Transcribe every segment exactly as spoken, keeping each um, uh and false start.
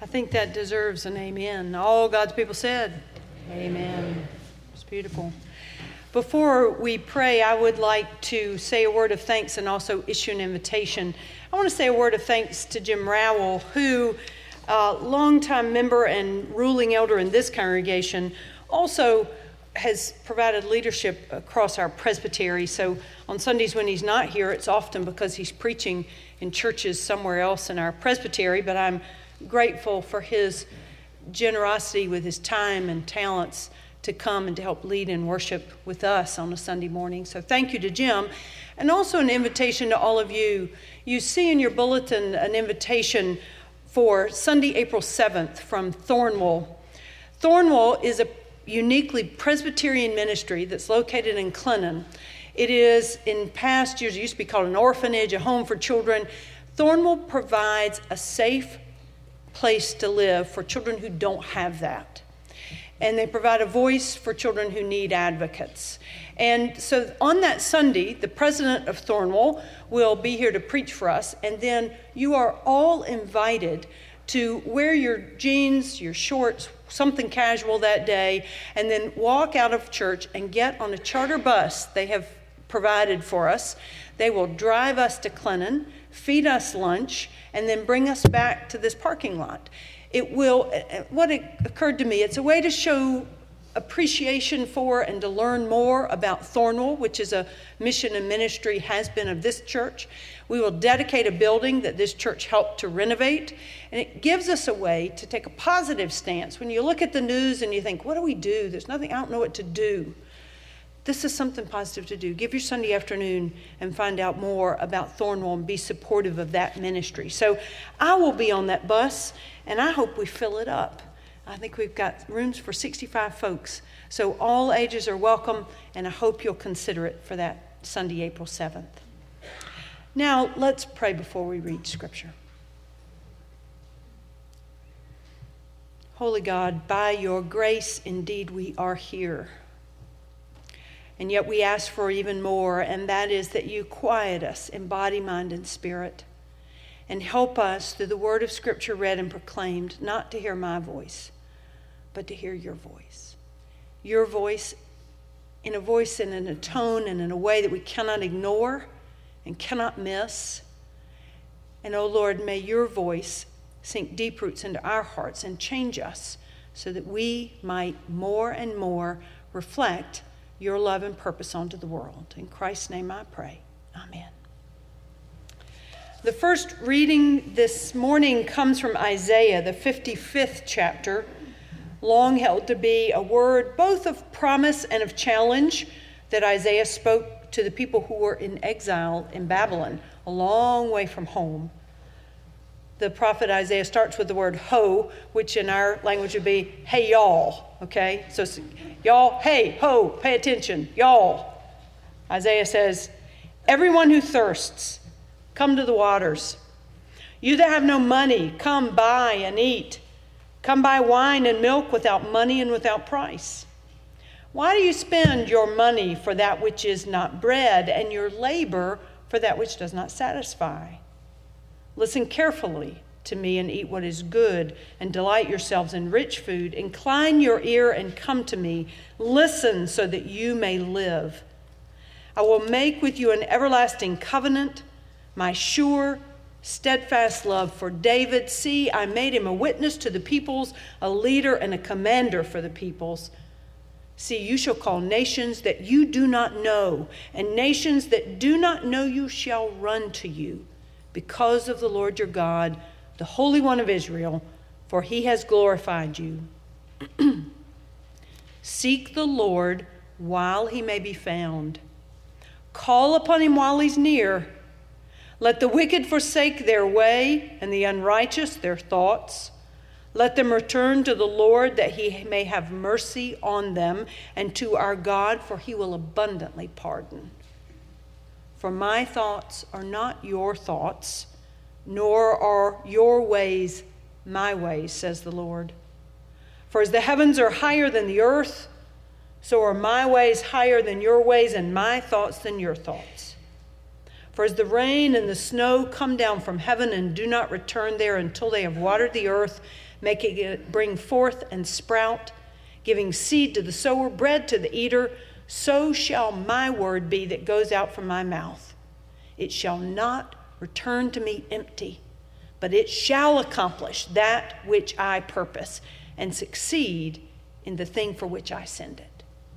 I think that deserves an amen. All God's people said, amen. It's beautiful. Before we pray, I would like to say a word of thanks and also issue an invitation. I want to say a word of thanks to Jim Rowell, who, uh, longtime member and ruling elder in this congregation, also has provided leadership across our presbytery. So on Sundays when he's not here, it's often because he's preaching in churches somewhere else in our presbytery, but I'm grateful for his generosity with his time and talents to come and to help lead in worship with us on a Sunday morning. So thank you to Jim. And also an invitation to all of you. You see in your bulletin an invitation for Sunday, April seventh from Thornwell. Thornwell is a uniquely Presbyterian ministry that's located in Clinton. It is, in past years, it used to be called an orphanage, a home for children. Thornwell provides a safe place to live for children who don't have that. And they provide a voice for children who need advocates. And so on that Sunday, the president of Thornwell will be here to preach for us. And then you are all invited to wear your jeans, your shorts, something casual that day, and then walk out of church and get on a charter bus they have provided for us. They will drive us to Clinton, feed us lunch, and then bring us back to this parking lot. It will, what it occurred to me, it's a way to show appreciation for and to learn more about Thornwell, which is a mission and ministry has been of this church. We will dedicate a building that this church helped to renovate, and it gives us a way to take a positive stance. When you look at the news and you think, what do we do? There's nothing, I don't know what to do. This is something positive to do. Give your Sunday afternoon and find out more about Thornwell and be supportive of that ministry. So I will be on that bus, and I hope we fill it up. I think we've got rooms for sixty-five folks. So all ages are welcome, and I hope you'll consider it for that Sunday, April seventh. Now, let's pray before we read Scripture. Holy God, by your grace, indeed, we are here. And yet we ask for even more, and that is that you quiet us in body, mind, and spirit, and help us through the word of Scripture read and proclaimed, not to hear my voice, but to hear your voice. Your voice, in a voice and in a tone and in a way that we cannot ignore and cannot miss. And, oh Lord, may your voice sink deep roots into our hearts and change us so that we might more and more reflect your love and purpose onto the world. In Christ's name I pray. Amen. The first reading this morning comes from Isaiah, the fifty-fifth chapter, long held to be a word both of promise and of challenge that Isaiah spoke to the people who were in exile in Babylon, a long way from home. The prophet Isaiah starts with the word ho, which in our language would be, hey, y'all, okay? So y'all, hey, ho, pay attention, y'all. Isaiah says, everyone who thirsts, come to the waters. You that have no money, come buy and eat. Come buy wine and milk without money and without price. Why do you spend your money for that which is not bread, and your labor for that which does not satisfy? Listen carefully to me and eat what is good, and delight yourselves in rich food. Incline your ear and come to me. Listen so that you may live. I will make with you an everlasting covenant, my sure, steadfast love for David. See, I made him a witness to the peoples, a leader and a commander for the peoples. See, you shall call nations that you do not know, and nations that do not know you shall run to you, because of the Lord your God, the Holy One of Israel, for he has glorified you. Seek the Lord while he may be found. Call upon him while he's near. Let the wicked forsake their way, and the unrighteous their thoughts. Let them return to the Lord, that he may have mercy on them, and to our God, for he will abundantly pardon. For my thoughts are not your thoughts, nor are your ways my ways, says the Lord. For as the heavens are higher than the earth, so are my ways higher than your ways, and my thoughts than your thoughts. For as the rain and the snow come down from heaven and do not return there until they have watered the earth, making it bring forth and sprout, giving seed to the sower, bread to the eater, so shall my word be that goes out from my mouth. It shall not return to me empty, but it shall accomplish that which I purpose and succeed in the thing for which I send it.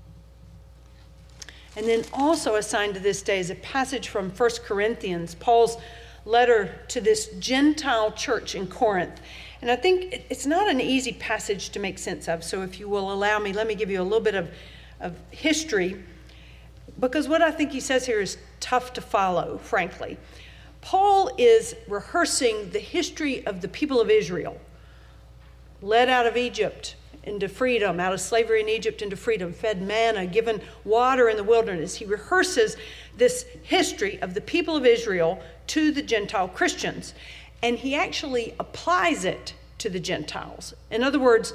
And then also assigned to this day is a passage from First Corinthians, Paul's letter to this Gentile church in Corinth. And I think it's not an easy passage to make sense of, so if you will allow me, let me give you a little bit of, of history, because what I think he says here is tough to follow, frankly. Paul is rehearsing the history of the people of Israel, led out of Egypt into freedom, out of slavery in Egypt into freedom, fed manna, given water in the wilderness. He rehearses this history of the people of Israel to the Gentile Christians, and he actually applies it to the Gentiles. In other words,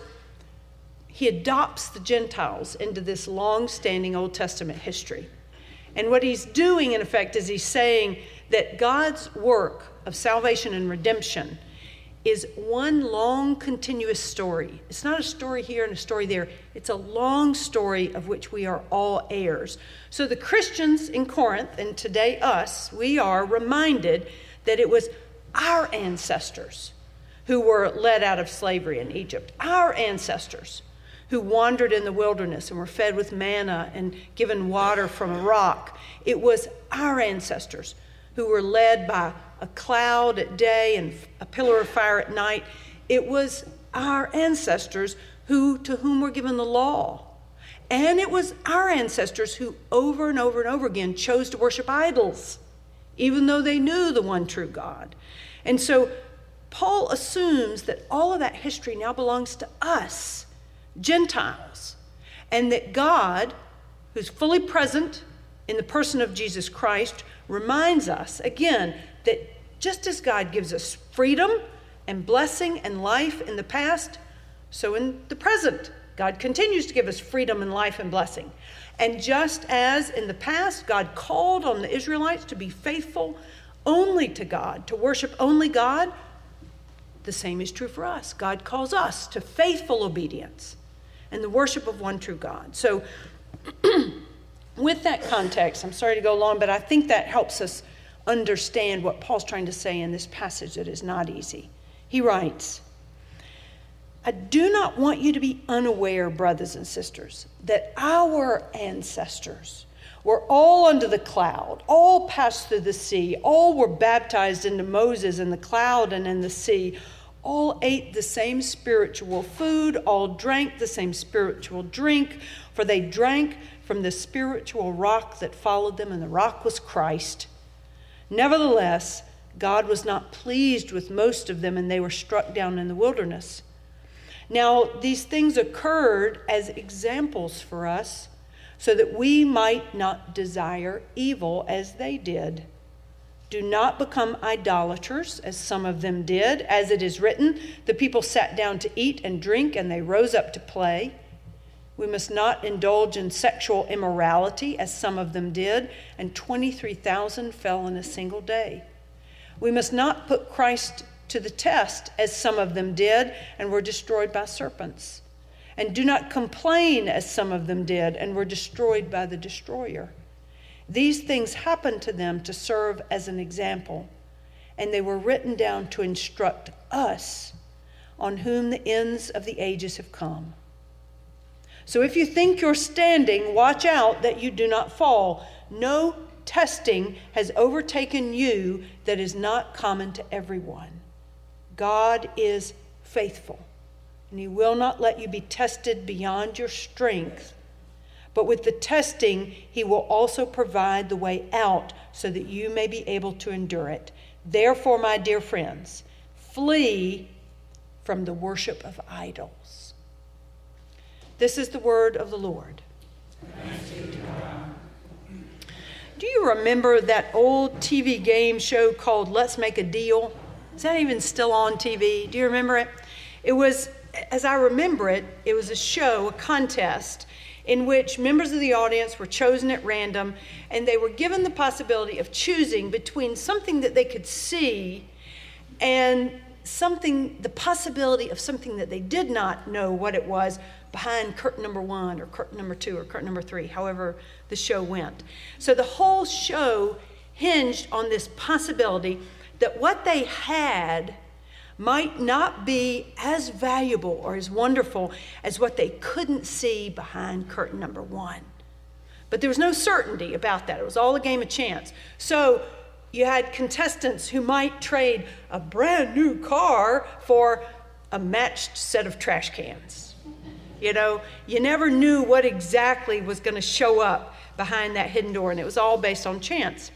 he adopts the Gentiles into this long-standing Old Testament history. And what he's doing, in effect, is he's saying that God's work of salvation and redemption is one long, continuous story. It's not a story here and a story there. It's a long story of which we are all heirs. So the Christians in Corinth, and today us, we are reminded that it was our ancestors who were led out of slavery in Egypt. Our ancestors who wandered in the wilderness and were fed with manna and given water from a rock. It was our ancestors who were led by a cloud at day and a pillar of fire at night. It was our ancestors who, to whom were given the law. And it was our ancestors who over and over and over again chose to worship idols, even though they knew the one true God. And so Paul assumes that all of that history now belongs to us, Gentiles, and that God, who's fully present in the person of Jesus Christ, reminds us again that just as God gives us freedom and blessing and life in the past, so in the present, God continues to give us freedom and life and blessing. And just as in the past, God called on the Israelites to be faithful only to God, to worship only God, the same is true for us. God calls us to faithful obedience and the worship of one true God. So with that context, I'm sorry to go long, but I think that helps us understand what Paul's trying to say in this passage that is not easy. He writes, I do not want you to be unaware, brothers and sisters, that our ancestors were all under the cloud, all passed through the sea, all were baptized into Moses in the cloud and in the sea, all ate the same spiritual food, all drank the same spiritual drink, for they drank from the spiritual rock that followed them, and the rock was Christ. Nevertheless, God was not pleased with most of them, and they were struck down in the wilderness. Now, these things occurred as examples for us, so that we might not desire evil as they did. Do not become idolaters, as some of them did. As it is written, the people sat down to eat and drink, and they rose up to play. We must not indulge in sexual immorality, as some of them did, and twenty-three thousand fell in a single day. We must not put Christ to the test, as some of them did, and were destroyed by serpents. And do not complain, as some of them did, and were destroyed by the destroyer. These things happened to them to serve as an example, and they were written down to instruct us, on whom the ends of the ages have come. So if you think you're standing, watch out that you do not fall. No testing has overtaken you that is not common to everyone. God is faithful, and he will not let you be tested beyond your strength. But with the testing, he will also provide the way out so that you may be able to endure it. Therefore, my dear friends, flee from the worship of idols. This is the word of the Lord. Thanks be to God. Do you remember that old T V game show called Let's Make a Deal? Is that even still on T V? Do you remember it? It was, as I remember it, it was a show, a contest, in which members of the audience were chosen at random, and they were given the possibility of choosing between something that they could see and something, the possibility of something that they did not know what it was behind curtain number one or curtain number two or curtain number three, however the show went. So the whole show hinged on this possibility that what they had might not be as valuable or as wonderful as what they couldn't see behind curtain number one. But there was no certainty about that. It was all a game of chance. So you had contestants who might trade a brand new car for a matched set of trash cans. You know, you never knew what exactly was going to show up behind that hidden door, and it was all based on chance.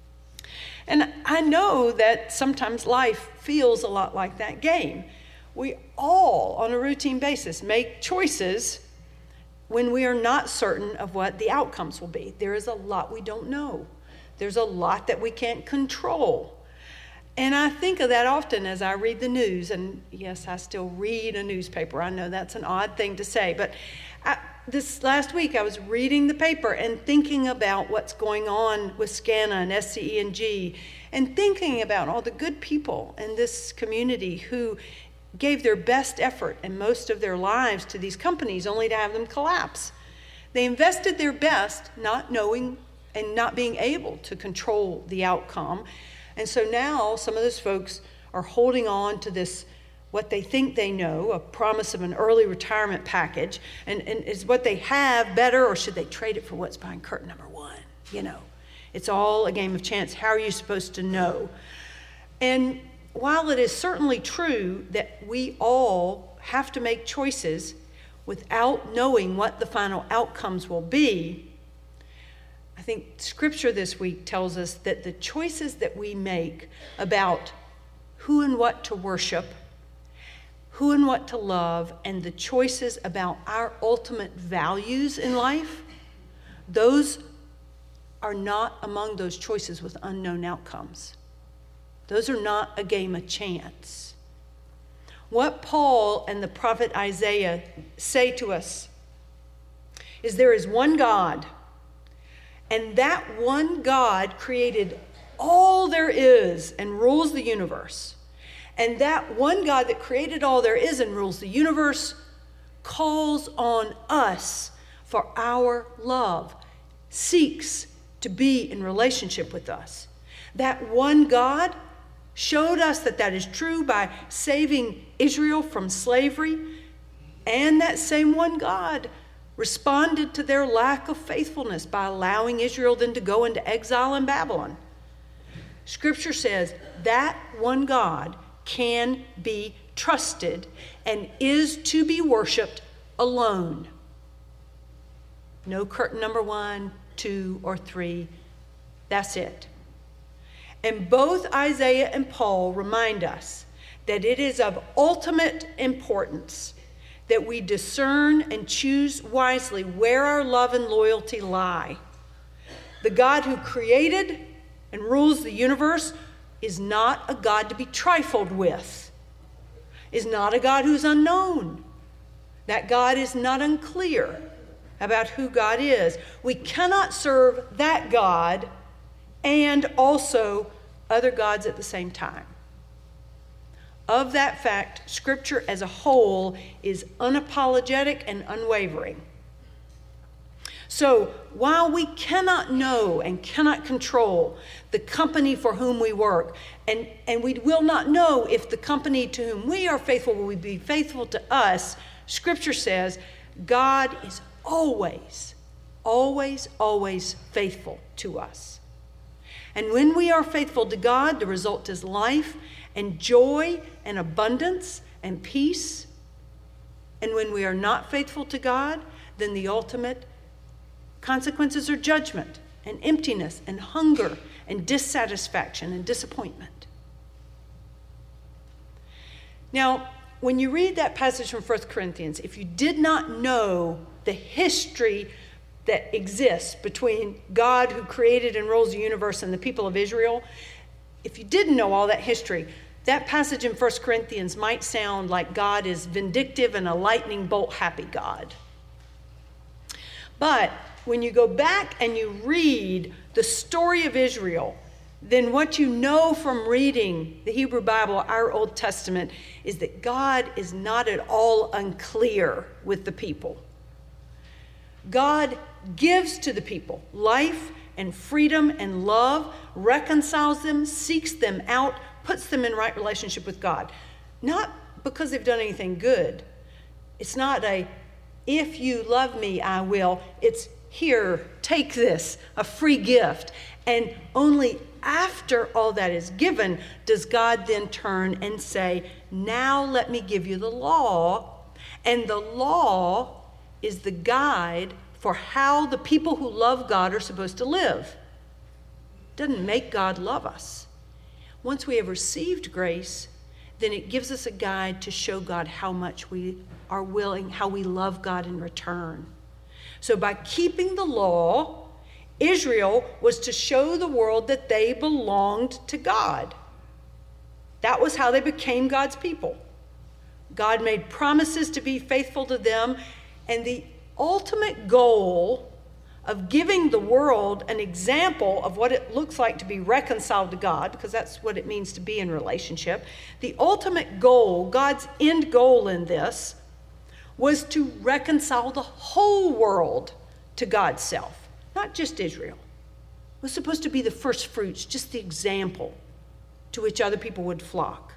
And I know that sometimes life feels a lot like that game. We all, on a routine basis, make choices when we are not certain of what the outcomes will be. There is a lot we don't know. There's a lot that we can't control. And I think of that often as I read the news. And yes, I still read a newspaper. I know that's an odd thing to say. But I, this last week I was reading the paper and thinking about what's going on with SCANA and S C E N G, and thinking about all the good people in this community who gave their best effort and most of their lives to these companies only to have them collapse. They invested their best, not knowing and not being able to control the outcome. And so now some of those folks are holding on to this, what they think they know, a promise of an early retirement package. And, and is what they have better, or should they trade it for what's behind curtain number one? You know, it's all a game of chance. How are you supposed to know? And while it is certainly true that we all have to make choices without knowing what the final outcomes will be, I think Scripture this week tells us that the choices that we make about who and what to worship, who and what to love, and the choices about our ultimate values in life, those are not among those choices with unknown outcomes. Those are not a game of chance. What Paul and the prophet Isaiah say to us is there is one God, and that one God created all there is and rules the universe. And that one God that created all there is and rules the universe calls on us for our love, seeks to be in relationship with us. That one God showed us that that is true by saving Israel from slavery, and that same one God responded to their lack of faithfulness by allowing Israel then to go into exile in Babylon. Scripture says that one God can be trusted and is to be worshiped alone. No curtain number one, two, or three. That's it. And both Isaiah and Paul remind us that it is of ultimate importance that we discern and choose wisely where our love and loyalty lie. The God who created and rules the universe is not a God to be trifled with, is not a God who's unknown. That God is not unclear about who God is. We cannot serve that God and also other gods at the same time. Of that fact, Scripture as a whole is unapologetic and unwavering. So, while we cannot know and cannot control the company for whom we work, and, and we will not know if the company to whom we are faithful will be faithful to us, Scripture says God is always, always, always faithful to us. And when we are faithful to God, the result is life and joy and abundance and peace. And when we are not faithful to God, then the ultimate consequences are judgment and emptiness and hunger and dissatisfaction and disappointment. Now, when you read that passage from First Corinthians, if you did not know the history that exists between God who created and rules the universe and the people of Israel, if you didn't know all that history, that passage in First Corinthians might sound like God is vindictive and a lightning bolt happy God. But when you go back and you read the story of Israel, then what you know from reading the Hebrew Bible, our Old Testament, is that God is not at all unclear with the people. God gives to the people life and freedom and love, reconciles them, seeks them out, puts them in right relationship with God. Not because they've done anything good. It's not a, if you love me, I will. It's, here, take this, a free gift. And only after all that is given does God then turn and say, now let me give you the law. And the law is the guide for how the people who love God are supposed to live. It doesn't make God love us. Once we have received grace, then it gives us a guide to show God how much we are willing, how we love God in return. So by keeping the law, Israel was to show the world that they belonged to God. That was how they became God's people. God made promises to be faithful to them, and the ultimate goal of giving the world an example of what it looks like to be reconciled to God, because that's what it means to be in relationship. The ultimate goal, God's end goal in this, was to reconcile the whole world to God's self, not just Israel. It was supposed to be the first fruits, just the example to which other people would flock.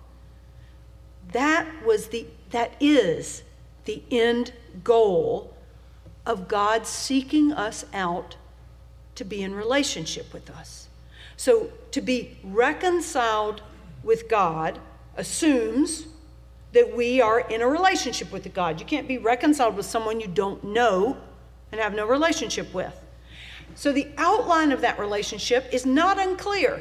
That was the, that is the end goal of God seeking us out to be in relationship with us. So to be reconciled with God assumes that we are in a relationship with God. You can't be reconciled with someone you don't know and have no relationship with. So the outline of that relationship is not unclear.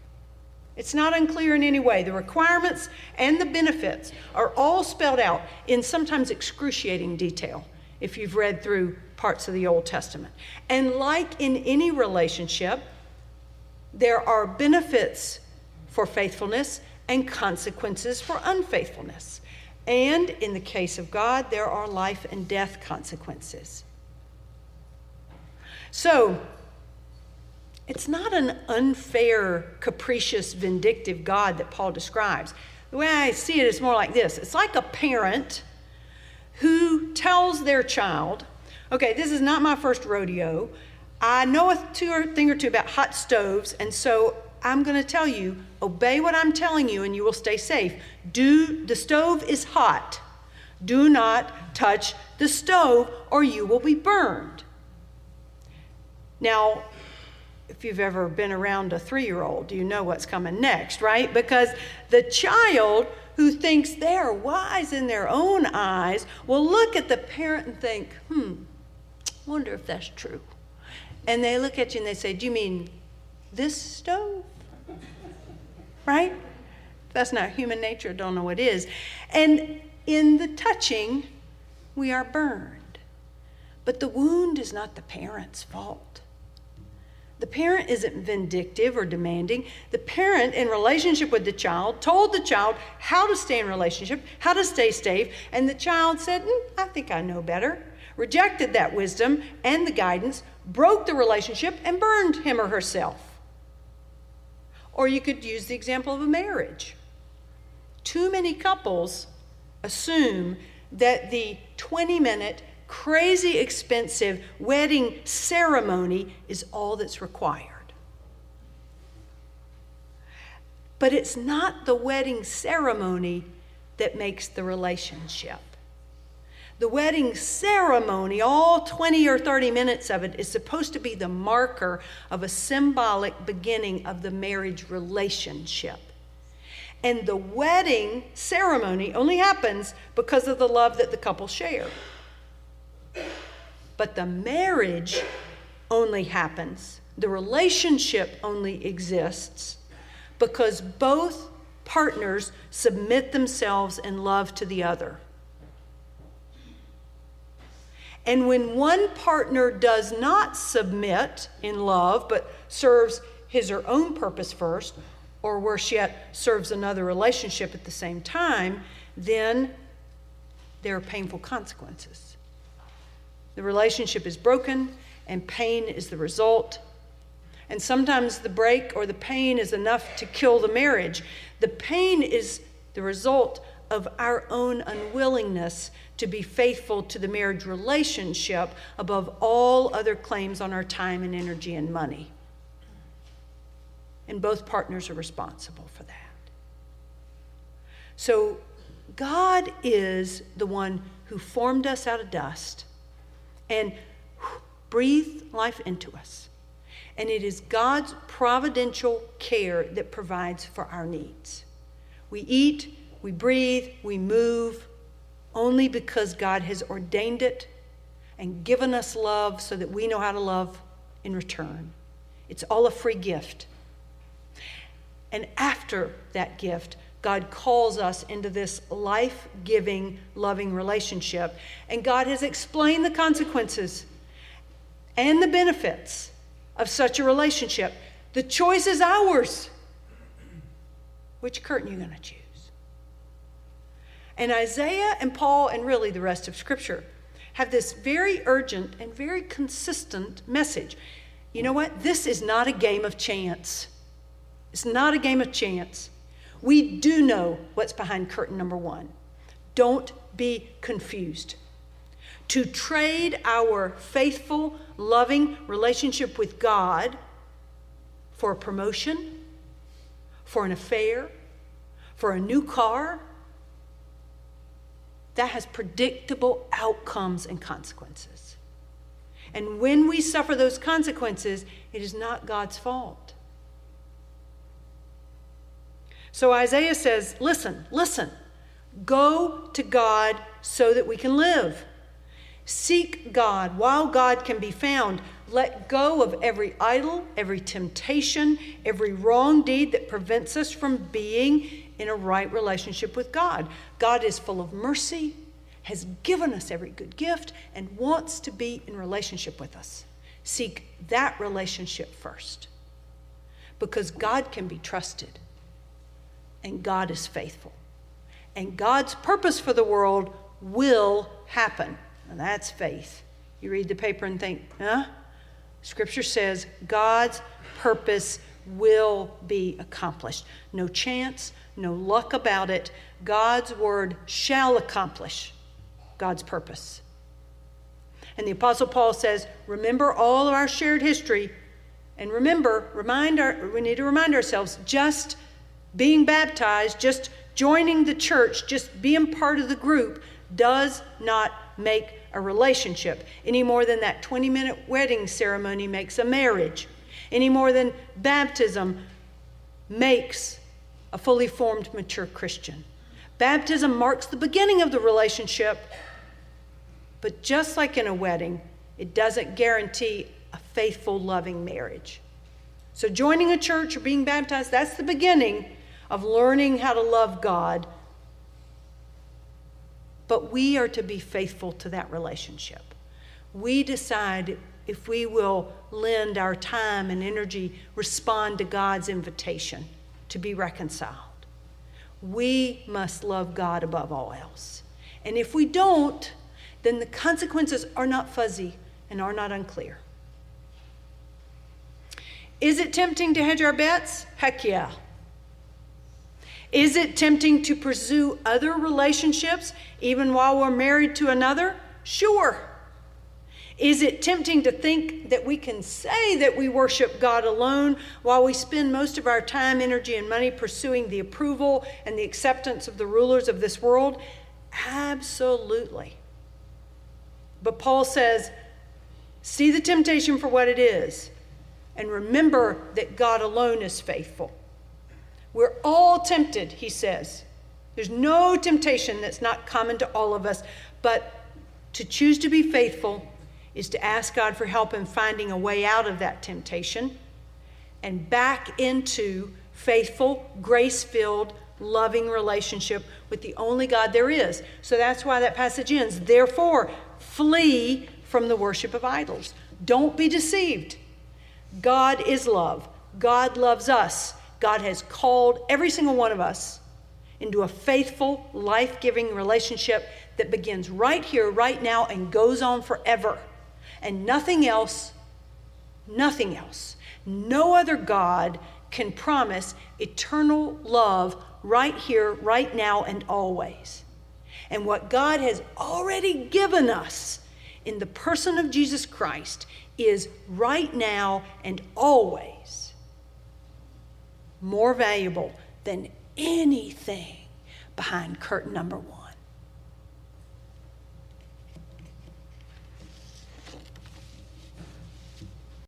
It's not unclear in any way. The requirements and the benefits are all spelled out in sometimes excruciating detail if you've read through parts of the Old Testament. And like in any relationship, there are benefits for faithfulness and consequences for unfaithfulness. And in the case of God, there are life and death consequences. So, it's not an unfair, capricious, vindictive God that Paul describes. The way I see it is more like this. It's like a parent who tells their child, okay, this is not my first rodeo. I know a two or thing or two about hot stoves, and so I'm going to tell you, obey what I'm telling you and you will stay safe. Do, the stove is hot. Do not touch the stove or you will be burned. Now, if you've ever been around a three-year-old, you know what's coming next, right? Because the child who thinks they're wise in their own eyes will look at the parent and think, hmm, wonder if that's true. And they look at you and they say, do you mean this stove? Right? If that's not human nature, don't know what is. And in the touching, we are burned. But the wound is not the parent's fault. The parent isn't vindictive or demanding. The parent, in relationship with the child, told the child how to stay in relationship, how to stay safe, and the child said, mm, I think I know better, rejected that wisdom and the guidance, broke the relationship, and burned him or herself. Or you could use the example of a marriage. Too many couples assume that the twenty-minute, crazy expensive wedding ceremony is all that's required. But it's not the wedding ceremony that makes the relationship. The wedding ceremony, all twenty or thirty minutes of it, is supposed to be the marker of a symbolic beginning of the marriage relationship. And the wedding ceremony only happens because of the love that the couple share. But the marriage only happens, the relationship only exists because both partners submit themselves in love to the other. And when one partner does not submit in love, but serves his or her own purpose first, or worse yet, serves another relationship at the same time, then there are painful consequences. The relationship is broken, and pain is the result. And sometimes the break or the pain is enough to kill the marriage. The pain is the result of our own unwillingness to be faithful to the marriage relationship above all other claims on our time and energy and money. And both partners are responsible for that. So God is the one who formed us out of dust and breathed life into us. And it is God's providential care that provides for our needs. We eat, we breathe, we move only because God has ordained it and given us love so that we know how to love in return. It's all a free gift. And after that gift, God calls us into this life-giving, loving relationship. And God has explained the consequences and the benefits of such a relationship. The choice is ours. Which curtain are you going to choose? And Isaiah and Paul, and really the rest of Scripture, have this very urgent and very consistent message. You know what? This is not a game of chance. It's not a game of chance. We do know what's behind curtain number one. Don't be confused. To trade our faithful, loving relationship with God for a promotion, for an affair, for a new car, that has predictable outcomes and consequences. And when we suffer those consequences, it is not God's fault. So Isaiah says, listen, listen, go to God so that we can live. Seek God while God can be found. Let go of every idol, every temptation, every wrong deed that prevents us from being in a right relationship with God. God is full of mercy, has given us every good gift, and wants to be in relationship with us. Seek that relationship first, because God can be trusted, and God is faithful. And God's purpose for the world will happen. And that's faith. You read the paper and think, huh? Scripture says God's purpose will be accomplished. No chance, no luck about it. God's word shall accomplish God's purpose. And the Apostle Paul says, remember all of our shared history. And remember, remind our, we need to remind ourselves, just being baptized, just joining the church, just being part of the group does not make a relationship any more than that twenty-minute wedding ceremony makes a marriage, any more than baptism makes a fully formed, mature Christian. Baptism marks the beginning of the relationship, but just like in a wedding, it doesn't guarantee a faithful, loving marriage. So joining a church or being baptized, that's the beginning of learning how to love God. But we are to be faithful to that relationship. We decide if we will lend our time and energy, respond to God's invitation to be reconciled. We must love God above all else. And if we don't, then the consequences are not fuzzy and are not unclear. Is it tempting to hedge our bets? Heck yeah. Is it tempting to pursue other relationships even while we're married to another? Sure. Is it tempting to think that we can say that we worship God alone while we spend most of our time, energy, and money pursuing the approval and the acceptance of the rulers of this world? Absolutely. But Paul says, see the temptation for what it is, and remember that God alone is faithful. We're all tempted, he says. There's no temptation that's not common to all of us, but to choose to be faithful is to ask God for help in finding a way out of that temptation and back into faithful, grace-filled, loving relationship with the only God there is. So that's why that passage ends. Therefore, flee from the worship of idols. Don't be deceived. God is love. God loves us. God has called every single one of us into a faithful, life-giving relationship that begins right here, right now, and goes on forever. And nothing else, nothing else No other God can promise eternal love right here, right now, and always. And what God has already given us in the person of Jesus Christ is right now and always more valuable than anything behind curtain number one.